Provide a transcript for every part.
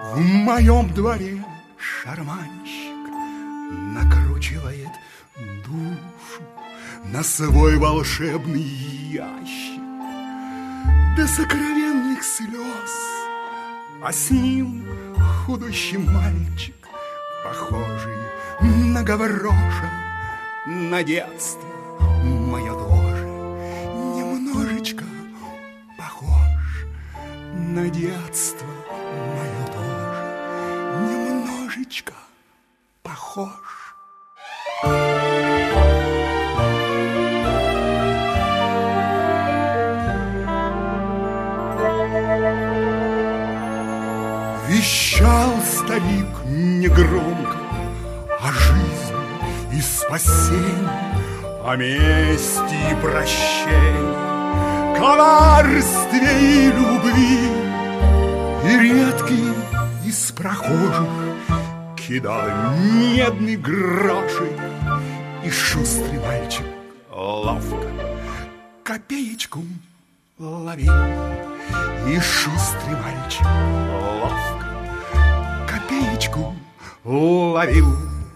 В моем дворе шарманщик накручивает душу на свой волшебный ящик до сокровенных слез, а с ним худущий мальчик, похожий на Гавроша, на детство мое тоже немножечко похож, на детство мое тоже немножечко похож. Вещал старик негромко о жизни и спасении, о мести и прощении, коварстве и любви. И редкий из прохожих кидал медный грошик, и шустрый мальчик ловко копеечку ловил. И шустрый мальчик ловко копеечку ловил.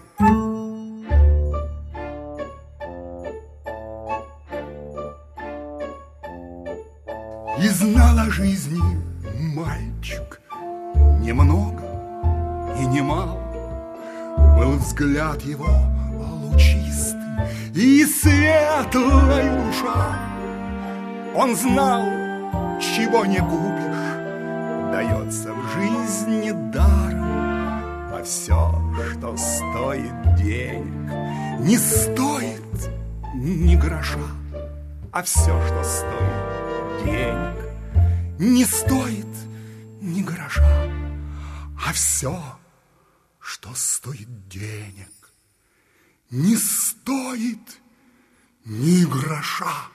И знал о жизни мальчик немного и немало. Был взгляд его лучистый и светлая душа. Он знал, чего не купишь, дается в жизни даром. А все, что стоит денег, не стоит ни гроша. А все, что стоит денег, не стоит ни гроша. А все, что стоит денег, не стоит ни гроша.